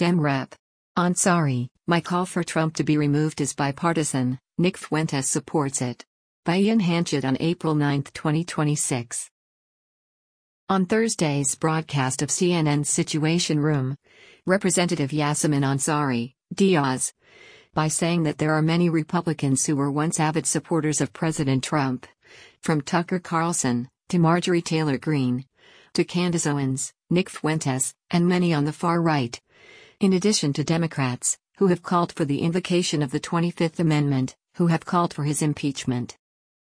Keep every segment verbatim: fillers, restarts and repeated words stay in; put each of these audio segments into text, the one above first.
Dem Rep. Ansari, my call for Trump to be removed is bipartisan. Nick Fuentes supports it. By Ian Hanchett on April ninth, twenty twenty-six. On Thursday's broadcast of C N N's Situation Room, Representative Yasmin Ansari, Diaz, by saying that there are many Republicans who were once avid supporters of President Trump, from Tucker Carlson, to Marjorie Taylor Greene, to Candace Owens, Nick Fuentes, and many on the far right, in addition to Democrats, who have called for the invocation of the twenty-fifth Amendment, who have called for his impeachment.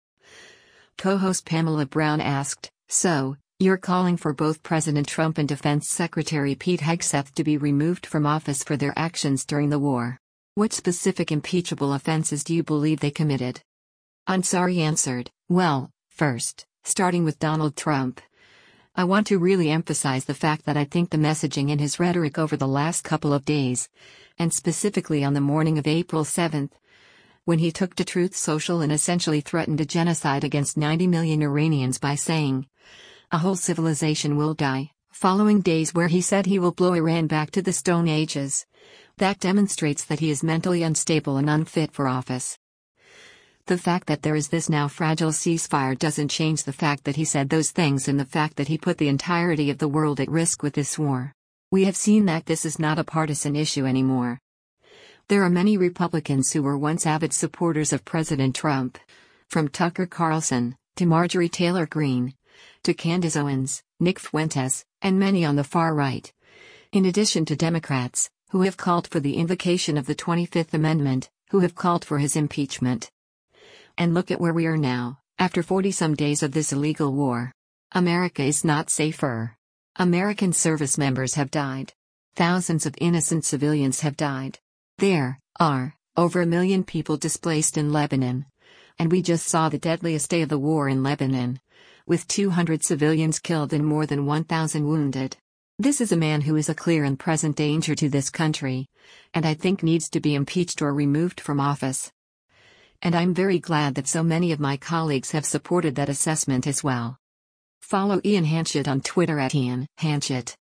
Co-host Pamela Brown asked, "So, you're calling for both President Trump and Defense Secretary Pete Hegseth to be removed from office for their actions during the war. What specific impeachable offenses do you believe they committed?" Ansari answered, "Well, first, starting with Donald Trump, I want to really emphasize the fact that I think the messaging in his rhetoric over the last couple of days, and specifically on the morning of April seventh, when he took to Truth Social and essentially threatened a genocide against ninety million Iranians by saying, 'A whole civilization will die,' following days where he said he will blow Iran back to the Stone Ages, that demonstrates that he is mentally unstable and unfit for office. The fact that there is this now fragile ceasefire doesn't change the fact that he said those things and the fact that he put the entirety of the world at risk with this war. We have seen that this is not a partisan issue anymore. There are many Republicans who were once avid supporters of President Trump, from Tucker Carlson, to Marjorie Taylor Greene, to Candace Owens, Nick Fuentes, and many on the far right, in addition to Democrats, who have called for the invocation of the twenty-fifth Amendment, who have called for his impeachment. And look at where we are now, after forty-some days of this illegal war. America is not safer. American service members have died. Thousands of innocent civilians have died. There are over a million people displaced in Lebanon. And we just saw the deadliest day of the war in Lebanon, with two hundred civilians killed and more than one thousand wounded. This is a man who is a clear and present danger to this country, and I think needs to be impeached or removed from office. And I'm very glad that so many of my colleagues have supported that assessment as well." Follow Ian Hanchett on Twitter at Ian Hanchett.